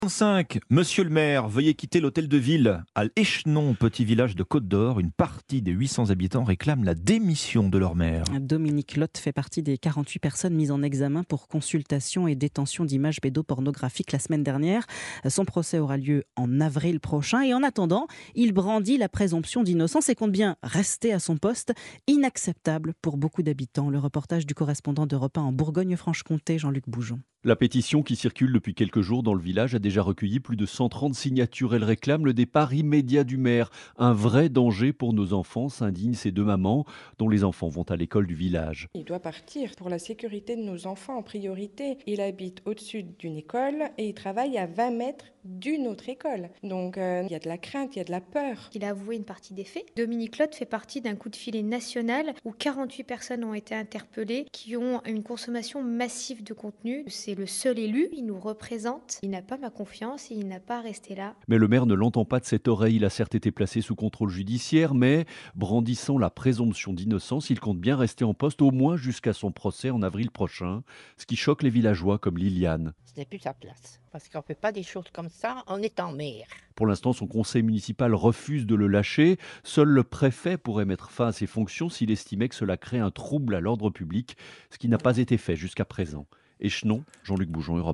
5. Monsieur le maire, veuillez quitter l'hôtel de ville. À Échenon, petit village de Côte d'Or, une partie des 800 habitants réclament la démission de leur maire. Dominique Lotte fait partie des 48 personnes mises en examen pour consultation et détention d'images pédopornographiques la semaine dernière. Son procès aura lieu en avril prochain et en attendant, il brandit la présomption d'innocence et compte bien rester à son poste. Inacceptable pour beaucoup d'habitants. Le reportage du correspondant d'Europe 1 en Bourgogne-Franche-Comté, Jean-Luc Boujon. La pétition qui circule depuis quelques jours dans le village a déjà recueilli plus de 130 signatures. Elle réclame le départ immédiat du maire. Un vrai danger pour nos enfants, s'indignent ces deux mamans dont les enfants vont à l'école du village. Il doit partir pour la sécurité de nos enfants en priorité. Il habite au-dessus d'une école et il travaille à 20 mètres d'une autre école. Donc il y a de la crainte, il y a de la peur. Il a avoué une partie des faits. Dominique Lotte fait partie d'un coup de filet national où 48 personnes ont été interpellées qui ont une consommation massive de contenu. C'est le seul élu, il nous représente. Il n'a pas ma confiance et il n'a pas à rester là. Mais le maire ne l'entend pas de cette oreille. Il a certes été placé sous contrôle judiciaire, mais brandissant la présomption d'innocence, il compte bien rester en poste au moins jusqu'à son procès en avril prochain, ce qui choque les villageois comme Liliane. Ce n'est plus sa place, parce qu'on ne fait pas des choses comme ça en étant maire. Pour l'instant, son conseil municipal refuse de le lâcher. Seul le préfet pourrait mettre fin à ses fonctions s'il estimait que cela crée un trouble à l'ordre public, ce qui n'a pas été fait jusqu'à présent. Échenon, Jean-Luc Boujon, Europe